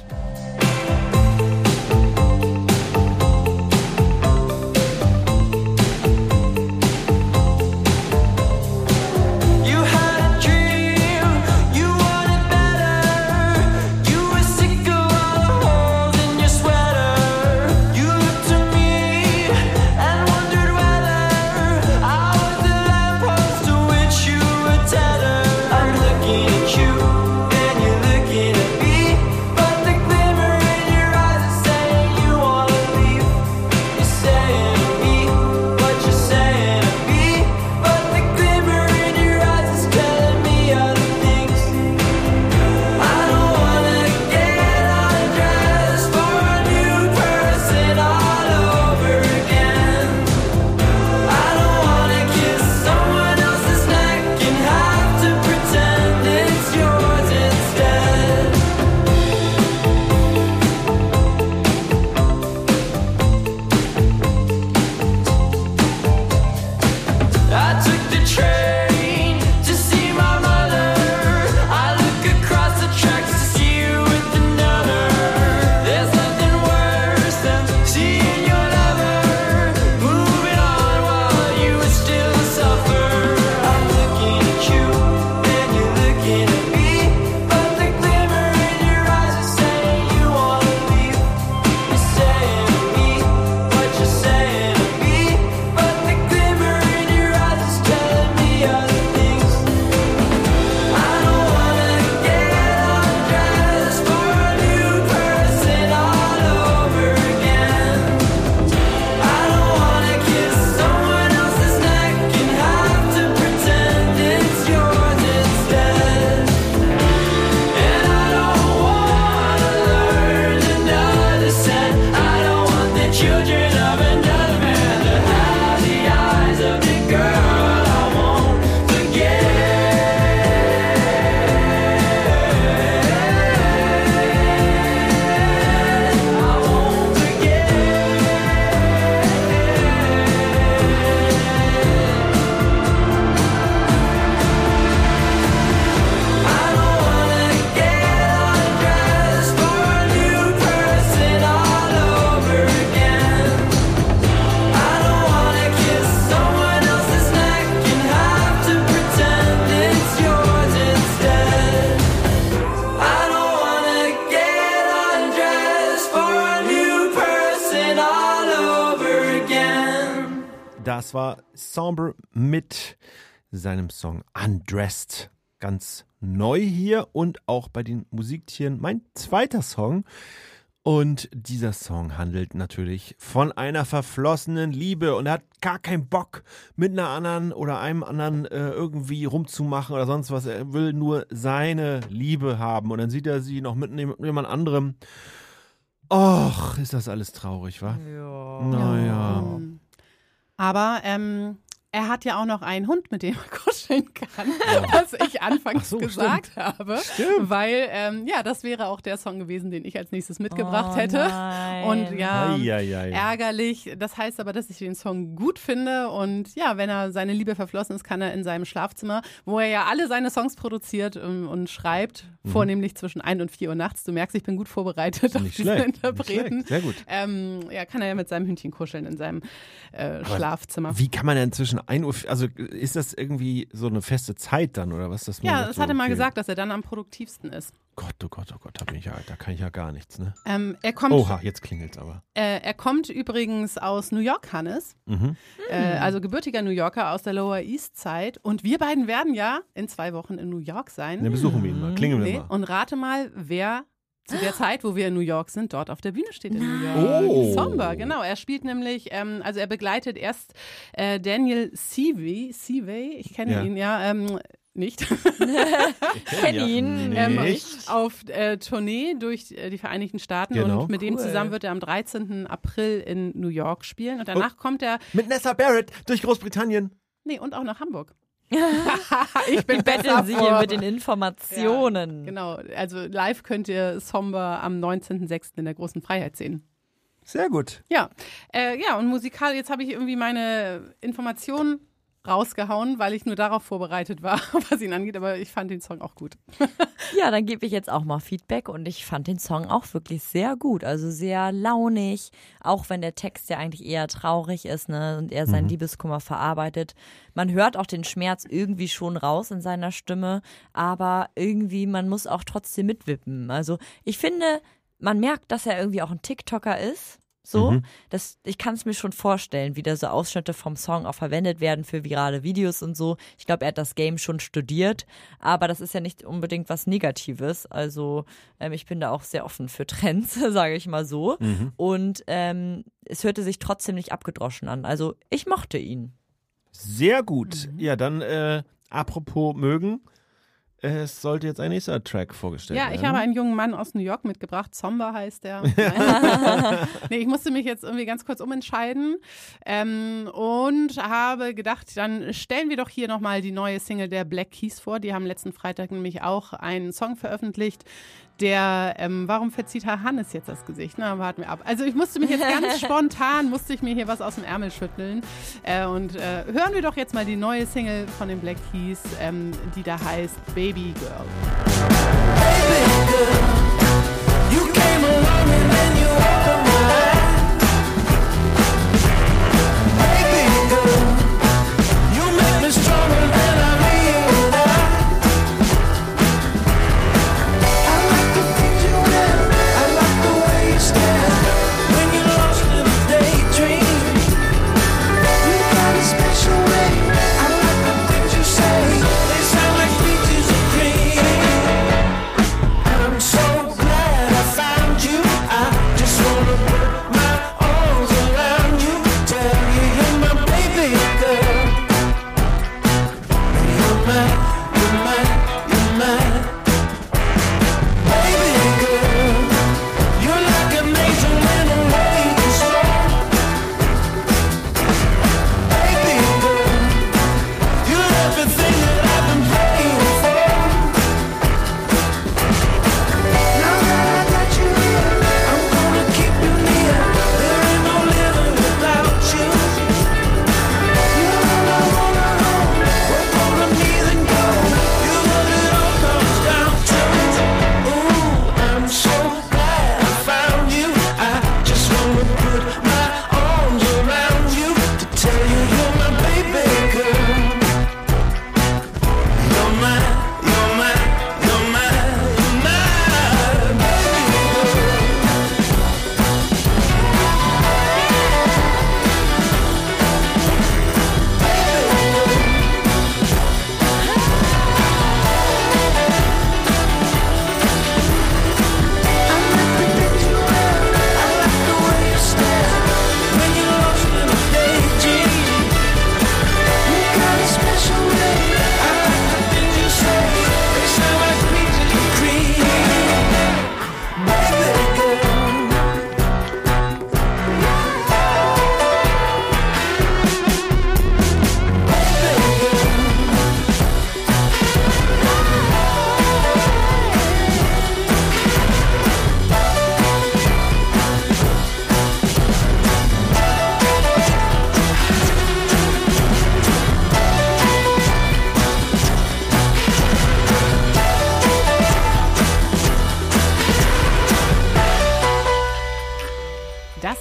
I'm looking at you and you're looking at me, but the glimmer Das war Sombre mit seinem Song Undressed. Ganz neu hier und auch bei den Musiktieren mein zweiter Song. Und dieser Song handelt natürlich von einer verflossenen Liebe und er hat gar keinen Bock, mit einer anderen oder einem anderen äh, irgendwie rumzumachen oder sonst was. Er will nur seine Liebe haben und dann sieht er sie noch mit jemand anderem. Och, ist das alles traurig, wa? Ja. Naja. Aber ähm, er hat ja auch noch einen Hund, mit dem er kuscheln kann, was ich anfangs so, gesagt stimmt. habe. Stimmt. Weil, ähm, ja, das wäre auch der Song gewesen, den ich als nächstes mitgebracht Oh, hätte. nein. Und ja, Ei, ei, ei. ärgerlich. Das heißt aber, dass ich den Song gut finde. Und ja, wenn er seine Liebe verflossen ist, kann er in seinem Schlafzimmer, wo er ja alle seine Songs produziert und, und schreibt, mhm. vornehmlich zwischen ein und vier Uhr nachts. Du merkst, ich bin gut vorbereitet auf Nicht diese schlecht, Interpreten. nicht schlecht. Sehr gut. Ähm, ja, kann er ja mit seinem Hündchen kuscheln in seinem äh, Schlafzimmer. Wie kann man denn zwischen ein Uhr, also ist das irgendwie so eine feste Zeit dann oder was? Dass man Ja, sagt, das so, hat er mal okay. gesagt, dass er dann am produktivsten ist. Gott, oh Gott, oh Gott, da bin ich ja, da kann ich ja gar nichts, ne? Ähm, er kommt, Oha, jetzt klingelt's aber. äh, er kommt übrigens aus New York, Hannes. Mhm. Äh, also gebürtiger New Yorker aus der Lower East Side. Und wir beiden werden ja in zwei Wochen in New York sein. Dann besuchen wir ihn mal, klingeln wir Nee, mal. und rate mal, wer zu der Zeit, wo wir in New York sind, dort auf der Bühne steht in New York. Oh. Somber, genau. Er spielt nämlich, ähm, also er begleitet erst äh, Daniel Seavey, Seavey, ich kenne Ja. ihn ja, ähm, nicht, Kenn ihn. Nee. ähm, Nicht. auf äh, Tournee durch äh, die Vereinigten Staaten Genau. und mit dem Cool. zusammen wird er am dreizehnten April in New York spielen und danach kommt er, Mit Nessa Barrett durch Großbritannien. nee, und auch nach Hamburg. ich bin besser Betteln Sie hier vor. mit den Informationen. Genau, also live könnt ihr Somber am neunzehnten sechsten in der Großen Freiheit sehen. Sehr gut. Ja, äh, ja und musikal, jetzt habe ich irgendwie meine Informationen rausgehauen, weil ich nur darauf vorbereitet war, was ihn angeht, aber ich fand den Song auch gut. Ja, dann gebe ich jetzt auch mal Feedback und ich fand den Song auch wirklich sehr gut, also sehr launig, auch wenn der Text ja eigentlich eher traurig ist, ne, und er seinen Mhm. Liebeskummer verarbeitet. Man hört auch den Schmerz irgendwie schon raus in seiner Stimme, aber irgendwie, man muss auch trotzdem mitwippen. Also ich finde, man merkt, dass er irgendwie auch ein TikToker ist. So, Mhm. das, ich kann es mir schon vorstellen, wie da so Ausschnitte vom Song auch verwendet werden für virale Videos und so. Ich glaube, er hat das Game schon studiert, aber das ist ja nicht unbedingt was Negatives. Also ähm, ich bin da auch sehr offen für Trends, sage ich mal so. Mhm. Und ähm, es hörte sich trotzdem nicht abgedroschen an. Also ich mochte ihn. Sehr gut. Mhm. Ja, dann äh, apropos mögen. Es sollte jetzt ein nächster Track vorgestellt Ja, werden. ich habe einen jungen Mann aus New York mitgebracht, Somber heißt der. Nein. nee, ich musste mich jetzt irgendwie ganz kurz umentscheiden ähm, und habe gedacht, dann stellen wir doch hier nochmal die neue Single der Black Keys vor. Die haben letzten Freitag nämlich auch einen Song veröffentlicht, der, ähm, warum verzieht Herr Hannes jetzt das Gesicht? Na, warten wir ab. Also ich musste mich jetzt ganz spontan, musste ich mir hier was aus dem Ärmel schütteln äh, und äh, hören wir doch jetzt mal die neue Single von den Black Keys, ähm, die da heißt Baby Girl. You came along and then you opened my eyes. Baby girl, you make me stronger than I realized. I like the things you wear, I like the way you stare when you're lost in a daydream. You got a special way, I like the things you say. They sound like peaches and cream. I'm so glad I found you. I just wanna put my arms around you, tell you you're my baby girl. You're mine, you're mine, you're mine. Baby girl, you're like an angel in a way you slow. Baby girl, you're everything that I've been praying for. Now that I got you here, I'm gonna keep you near. There ain't no living without you. You're all I wanna know. We're gonna need and go.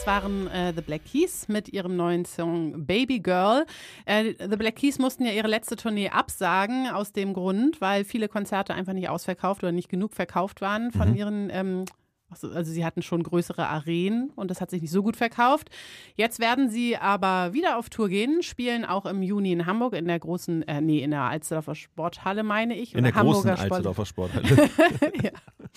Das waren äh, The Black Keys mit ihrem neuen Song Baby Girl. Äh, The Black Keys mussten ja ihre letzte Tournee absagen aus dem Grund, weil viele Konzerte einfach nicht ausverkauft oder nicht genug verkauft waren von Mhm. ihren ähm, Also, also sie hatten schon größere Arenen und das hat sich nicht so gut verkauft. Jetzt werden sie aber wieder auf Tour gehen, spielen auch im Juni in Hamburg in der großen, äh, nee, in der Alsterdorfer Sporthalle, meine ich. In der oder großen Hamburger Sport- Alsterdorfer Sporthalle. ja.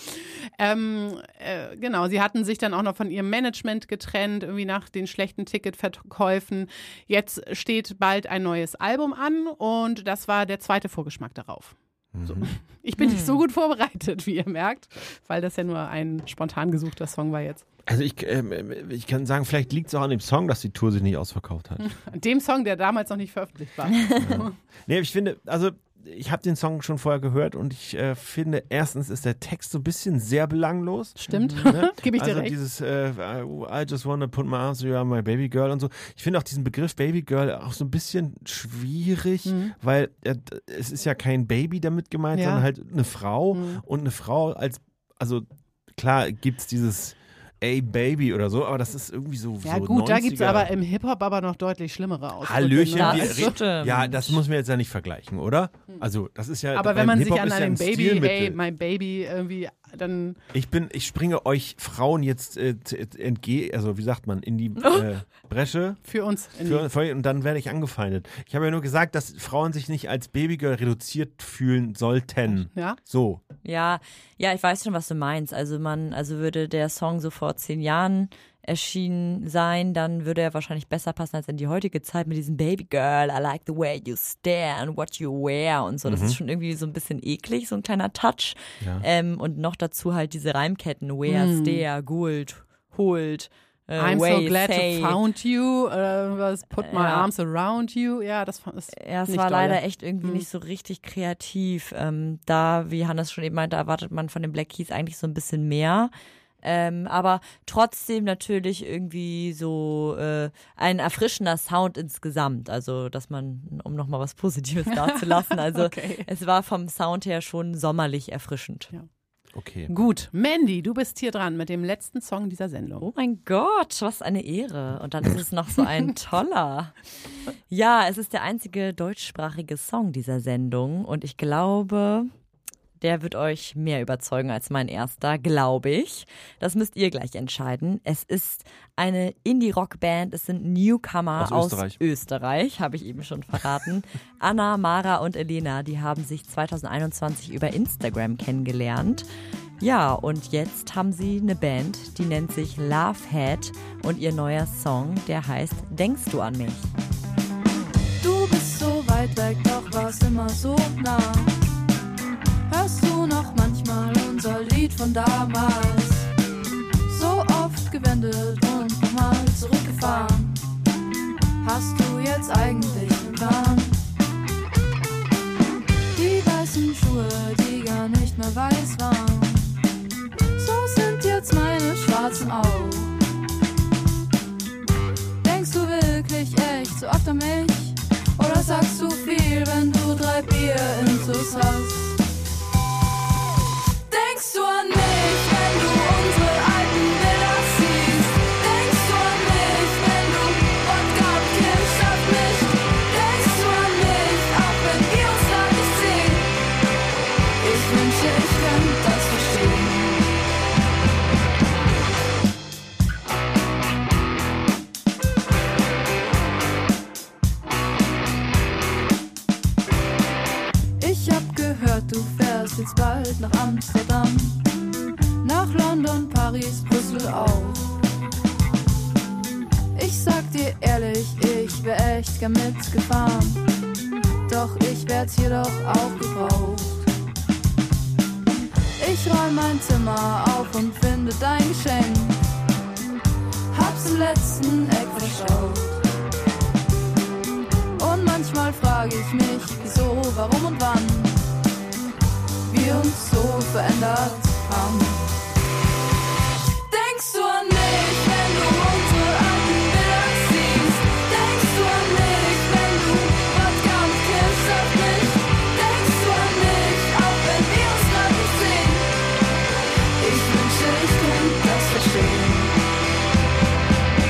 ähm, äh, genau, sie hatten sich dann auch noch von ihrem Management getrennt, irgendwie nach den schlechten Ticketverkäufen. Jetzt steht bald ein neues Album an und das war der zweite Vorgeschmack darauf. So. Ich bin nicht so gut vorbereitet, wie ihr merkt, weil das ja nur ein spontan gesuchter Song war jetzt. Also ich, ähm, ich kann sagen, vielleicht liegt es auch an dem Song, dass die Tour sich nicht ausverkauft hat. Dem Song, der damals noch nicht veröffentlicht war. Ja. Nee, ich finde, also ich habe den Song schon vorher gehört und ich äh, finde, erstens ist der Text so ein bisschen sehr belanglos. Stimmt, Ne? gebe ich dir also recht. dieses äh, I just wanna put my arms around my baby girl und so. Ich finde auch diesen Begriff Baby Girl auch so ein bisschen schwierig, Mhm. weil äh, es ist ja kein Baby damit gemeint, Ja. sondern halt eine Frau Mhm. und eine Frau als, also klar gibt's dieses Ey Baby oder so, aber das ist irgendwie so Ja so gut, da gibt es neunziger. aber im Hip-Hop aber noch deutlich schlimmere Ausdrücke. Hallöchen, ne? wir Also, reden- ja, das muss man jetzt ja nicht vergleichen, oder? Also das ist ja. aber beim wenn man sich Hip-Hop an ist ja einem ein Baby, Stilmittel. ey, mein Baby irgendwie, dann Ich bin, ich springe euch Frauen jetzt äh, entgegen, also wie sagt man, in die äh, Bresche. für uns. In Für, für, und dann werde ich angefeindet. Ich habe ja nur gesagt, dass Frauen sich nicht als Babygirl reduziert fühlen sollten. Ja? So. Ja, ja, ich weiß schon, was du meinst. Also man, also würde der Song so vor zehn Jahren erschienen sein, dann würde er wahrscheinlich besser passen als in die heutige Zeit mit diesem Baby Girl, I like the way you stare and what you wear und so. Das Mhm. ist schon irgendwie so ein bisschen eklig, so ein kleiner Touch. Ja. Ähm, und noch dazu halt diese Reimketten, wear, Mhm. stare, gold, hold, äh, I'm way, so glad say. to found you, äh, was, put my Ja. arms around you. Ja, das ist Ja, es nicht war dolle. leider echt irgendwie Mhm. nicht so richtig kreativ. Ähm, da, wie Hannes schon eben meinte, erwartet man von den Black Keys eigentlich so ein bisschen mehr. Ähm, aber trotzdem natürlich irgendwie so äh, ein erfrischender Sound insgesamt. Also, dass man, um nochmal was Positives dazulassen, also Okay. es war vom Sound her schon sommerlich erfrischend. Ja. Okay. Gut, Mandy, du bist hier dran mit dem letzten Song dieser Sendung. Oh mein Gott, was eine Ehre. Und dann ist es noch so ein toller. Ja, es ist der einzige deutschsprachige Song dieser Sendung und ich glaube, der wird euch mehr überzeugen als mein erster, glaube ich. Das müsst ihr gleich entscheiden. Es ist eine Indie-Rock-Band, es sind Newcomer Aus aus Österreich. Österreich, habe ich eben schon verraten. Anna, Mara und Elena, die haben sich zwanzig einundzwanzig über Instagram kennengelernt. Ja, und jetzt haben sie eine Band, die nennt sich Love Head und ihr neuer Song, der heißt Denkst du an mich? Du bist so weit weg, doch warst immer so nah. Hörst du noch manchmal unser Lied von damals? So oft gewendet und nochmal zurückgefahren. Hast du jetzt eigentlich einen Plan? Die weißen Schuhe, die gar nicht mehr weiß waren. So sind jetzt meine schwarzen auch. Denkst du wirklich echt so oft an mich? Oder sagst du viel, wenn du drei Bier intus hast? Denkst du an mich, wenn du unsere alten Bilder siehst? Denkst du an mich, wenn du Wodka und Kirsch auf mich? Denkst du an mich, auch wenn wir uns grad nicht sehen? Ich wünsche, ich könnte das verstehen. Ich hab gehört, du fährst jetzt bald nach Amsterdam, nach London, Paris, Brüssel auch. Ich sag dir ehrlich, ich wär echt gern mitgefahren, doch ich werd's hier doch auch gebraucht. Ich räum mein Zimmer auf und finde dein Geschenk, hab's im letzten Eck verstaut. Und manchmal frage ich mich, wieso, warum und wann wir uns so verändert haben. Denkst du an mich, wenn du unsere alten Bilder siehst? Denkst du an mich, wenn du Wodka und Kirsch auf mich? Denkst du an mich, auch wenn wir uns grad nicht sehen? Ich wünsche, ich könnte das verstehen.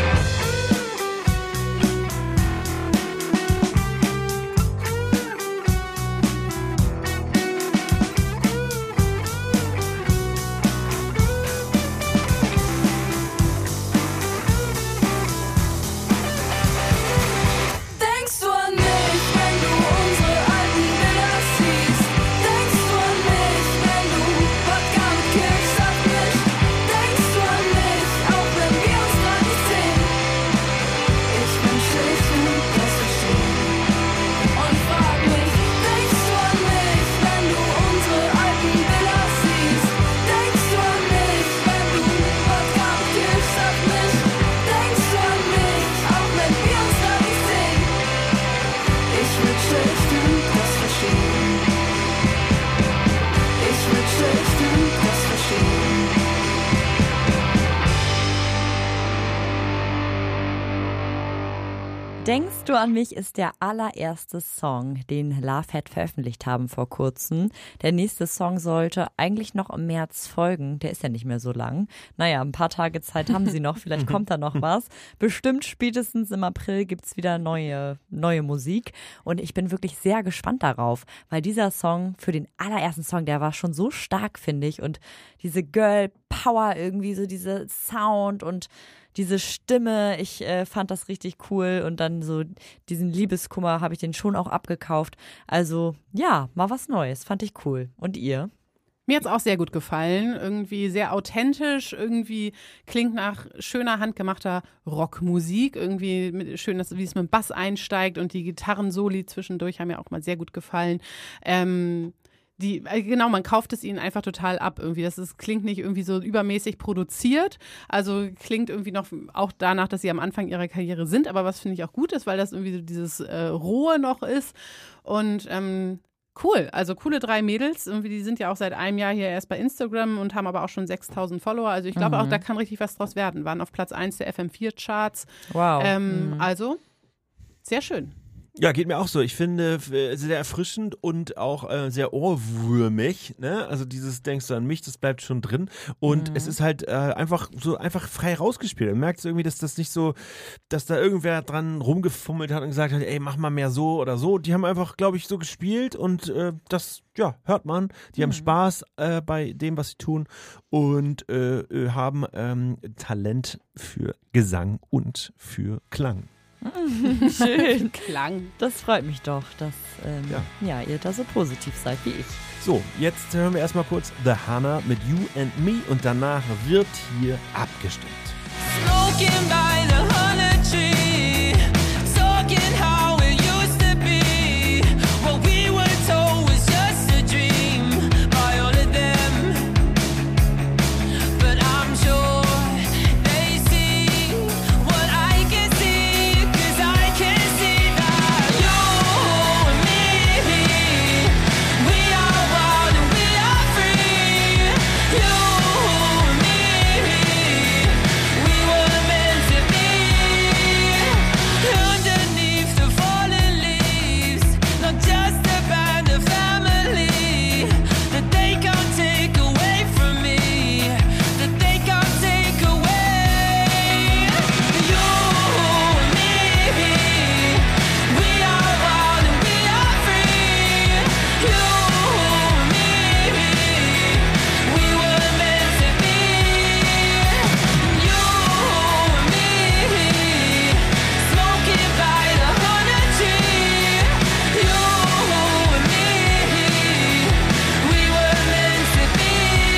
Du an mich ist der allererste Song, den Lovehead veröffentlicht haben vor kurzem. Der nächste Song sollte eigentlich noch im März folgen. Der ist ja nicht mehr so lang. Naja, ein paar Tage Zeit haben sie noch. Vielleicht kommt da noch was. Bestimmt spätestens im April gibt's wieder neue, neue Musik. Und ich bin wirklich sehr gespannt darauf, weil dieser Song für den allerersten Song, der war schon so stark, finde ich. Und diese Girl Power irgendwie, so diese Sound und diese Stimme, ich äh, fand das richtig cool und dann so diesen Liebeskummer habe ich den schon auch abgekauft. Also ja, mal was Neues, fand ich cool. Und ihr? Mir hat's auch sehr gut gefallen, irgendwie sehr authentisch, irgendwie klingt nach schöner, handgemachter Rockmusik, irgendwie mit, schön, dass, wie es mit dem Bass einsteigt und die Gitarrensoli zwischendurch haben mir auch mal sehr gut gefallen. Ähm, Die, genau, man kauft es ihnen einfach total ab irgendwie. Das ist, klingt nicht irgendwie so übermäßig produziert. Also klingt irgendwie noch auch danach, dass sie am Anfang ihrer Karriere sind. Aber was finde ich auch gut ist, weil das irgendwie so dieses äh, Rohe noch ist. Und ähm, cool, also coole drei Mädels. Irgendwie, die sind ja auch seit einem Jahr hier erst bei Instagram und haben aber auch schon sechstausend Follower. Also ich glaube Mhm. auch, da kann richtig was draus werden. Waren auf Platz eins der F M vier Charts. Wow. Ähm, Mhm. Also, sehr schön. Ja, geht mir auch so. Ich finde äh, sehr erfrischend und auch äh, sehr ohrwürmig. Ne? Also dieses Denkst du an mich, das bleibt schon drin. Und Mhm. es ist halt äh, einfach so einfach frei rausgespielt. Man merkt irgendwie, dass das nicht so, dass da irgendwer dran rumgefummelt hat und gesagt hat, ey, mach mal mehr so oder so. Die haben einfach, glaube ich, so gespielt und äh, das, ja, hört man. Die haben Spaß äh, bei dem, was sie tun und äh, äh, haben ähm, Talent für Gesang und für Klang. Schön. Klang. Das freut mich doch, dass ähm, Ja. ja. ihr da so positiv seid wie ich. So, jetzt hören wir erstmal kurz The Hannah mit You and Me und danach wird hier abgestimmt. Smoking by the honey tree, talking how it used to be. What we were told was just a dream by all of them. But I'm sure they see what I can see, 'cause I can see that you and me, we are wild and we are free. You and me, we were meant to be. Underneath the fallen leaves, not just a band of family that they can't take away from me, that they can't take away. You and me, we are wild and we are free. You and me, we were meant to be. You and me, smoking by the honey tree. You and me, we were meant to be.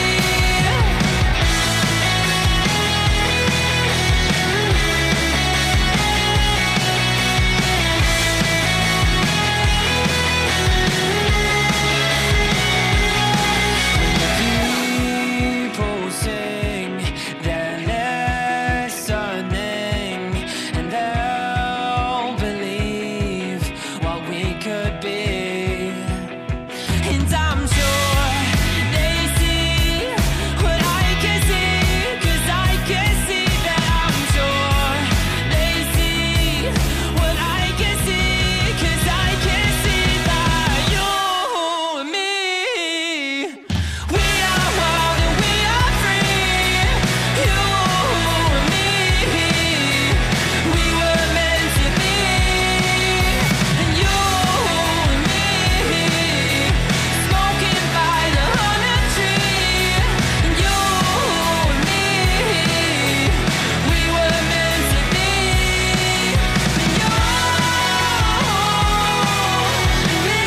People sing their listening, and they'll believe what we could be. And I'm sure they see what I can see, 'cause I can see that. I'm sure they see what I can see, 'cause I can see that. You and me, we are wild and we are free. You and me, we were meant to be. And you and me, smoking by the honey tree. And you and me, we were meant to be. And you and me,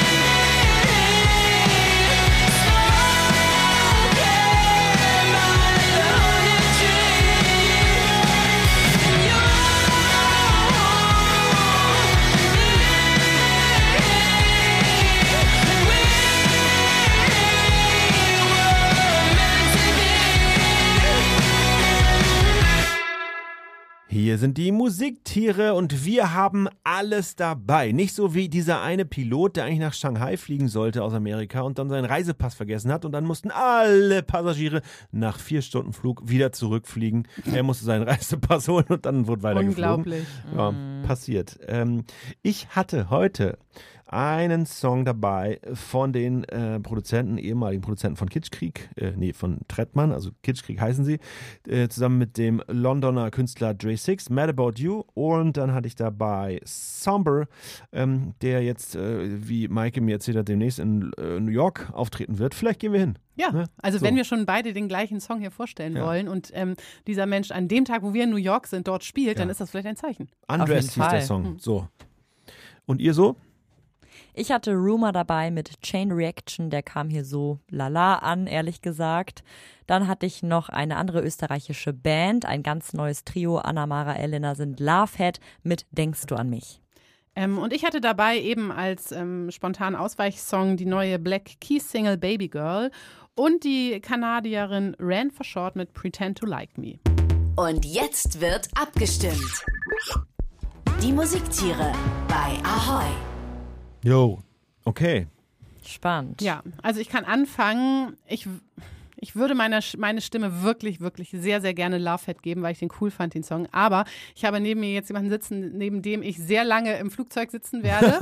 Hier sind die Musiktiere und wir haben alles dabei. Nicht so wie dieser eine Pilot, der eigentlich nach Shanghai fliegen sollte aus Amerika und dann seinen Reisepass vergessen hat und dann mussten alle Passagiere nach vier Stunden Flug wieder zurückfliegen. Er musste seinen Reisepass holen und dann wurde weitergeflogen. Unglaublich. Ja, passiert. Ähm, ich hatte heute einen Song dabei von den äh, Produzenten, ehemaligen Produzenten von Kitschkrieg, äh, nee, von Trettmann, also Kitschkrieg heißen sie, äh, zusammen mit dem Londoner Künstler Dre Six, Mad About You, und dann hatte ich dabei Somber, ähm, der jetzt, äh, wie Maike mir erzählt hat, demnächst in äh, New York auftreten wird. Vielleicht gehen wir hin. Ja, Ne? also So. wenn wir schon beide den gleichen Song hier vorstellen Ja. wollen und ähm, dieser Mensch an dem Tag, wo wir in New York sind, dort spielt, Ja. dann ist das vielleicht ein Zeichen. Undressed hieß der Fall. Song. So. Und ihr so? Ich hatte Rumor dabei mit Chain Reaction, der kam hier so lala an, ehrlich gesagt. Dann hatte ich noch eine andere österreichische Band, ein ganz neues Trio, Anna, Mara, Elena sind Lovehead mit Denkst du an mich? Ähm, und ich hatte dabei eben als ähm, spontanen Ausweichsong die neue Black Keys Single Baby Girl und die Kanadierin Ran for Short mit Pretend to Like Me. Und jetzt wird abgestimmt. Die Musiktiere bei Ahoi. Jo. Okay. Spannend. Ja, also ich kann anfangen. Ich, ich würde meiner, meine Stimme wirklich, wirklich sehr, sehr gerne Lovehead geben, weil ich den cool fand, den Song. Aber ich habe neben mir jetzt jemanden sitzen, neben dem ich sehr lange im Flugzeug sitzen werde.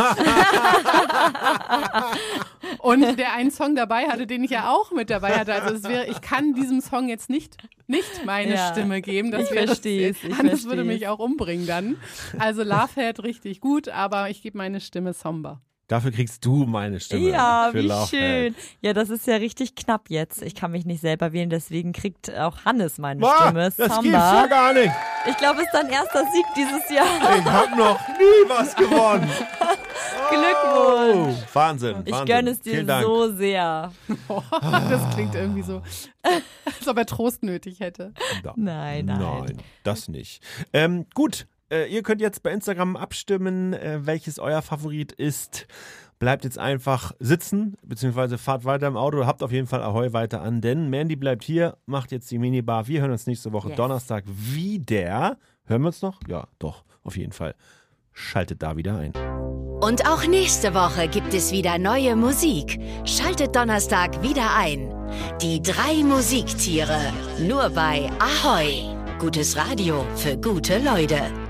Und der einen Song dabei hatte, den ich ja auch mit dabei hatte. Also es wäre, ich kann diesem Song jetzt nicht, nicht meine Ja, Stimme geben. Das ich wäre- versteh's, ich Anders würde versteh's. mich auch umbringen dann. Also Lovehead richtig gut, aber ich gebe meine Stimme Somber. Dafür kriegst du meine Stimme. Ja, für wie Lovehead. schön. Ja, das ist ja richtig knapp jetzt. Ich kann mich nicht selber wählen, deswegen kriegt auch Hannes meine Boah, Stimme. das gibt's Samba. ja gar nicht. Ich glaube, es ist dein erster Sieg dieses Jahr. Ich hab noch nie was gewonnen. Glückwunsch. Oh, Wahnsinn, Ich Wahnsinn. gönne es dir Vielen Dank. so sehr. Das klingt irgendwie so, als ob er Trost nötig hätte. Ja. Nein, nein. Nein, das nicht. Ähm, gut, äh, ihr könnt jetzt bei Instagram abstimmen, äh, welches euer Favorit ist. Bleibt jetzt einfach sitzen, beziehungsweise fahrt weiter im Auto, habt auf jeden Fall Ahoi weiter an, denn Mandy bleibt hier, macht jetzt die Minibar. Wir hören uns nächste Woche Yes. Donnerstag wieder. Hören wir uns noch? Ja, doch, auf jeden Fall. Schaltet da wieder ein. Und auch nächste Woche gibt es wieder neue Musik. Schaltet Donnerstag wieder ein. Die drei Musiktiere. Nur bei Ahoi. Gutes Radio für gute Leute.